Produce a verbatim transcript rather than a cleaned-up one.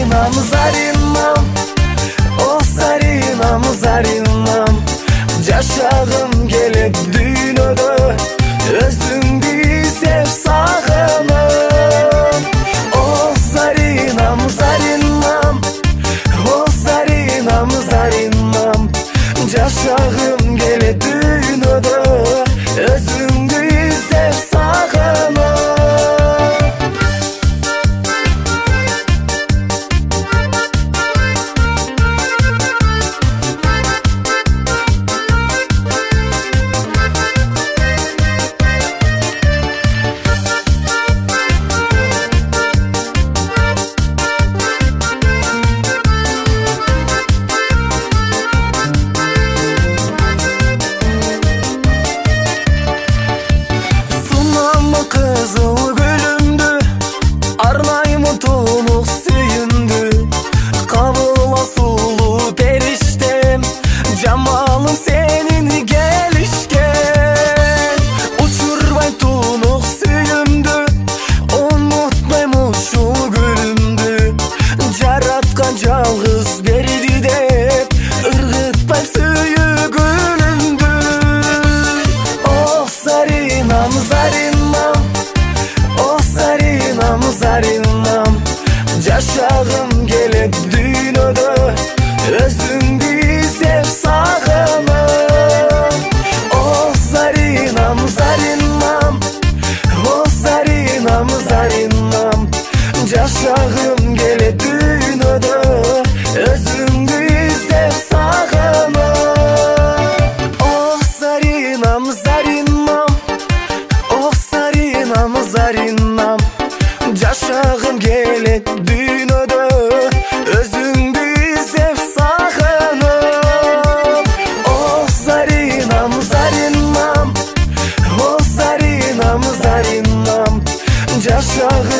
Заринам, Заринам, о Заринам, Заринам, жашагым келет дүйнөдө, өзүңдү сеп сагынып. О Заринам, Заринам, о Заринам, Заринам, жашагым келет дүйнөдө, өзүңдү сеп сагынып. Кызыл гүлүмдү арнаймын тунук сүйүмдү, кабыла сулуу периштем, жамалым сенин келишкен. Учурбай тунук сүйүмдү, унутпайм ушул гүлүмдү, жараткан жалгыз берди деп, ыргытпайм сүйүгүлүмдү. О Заринам, Заринам, Заринам, жашагым келет дүйнөдө, өзүңдү сеп сагынып. О Заринам, Заринам, о Заринам, Заринам, жашагым келет дүйнөдө, өзүңдү сеп сагынып. О Заринам, Заринам, о Заринам, Заринам, жашагым келет дүйнөдө, өзүңдү сеп сагынып. О Заринам, Заринам, о Заринам, Заринам, жашагым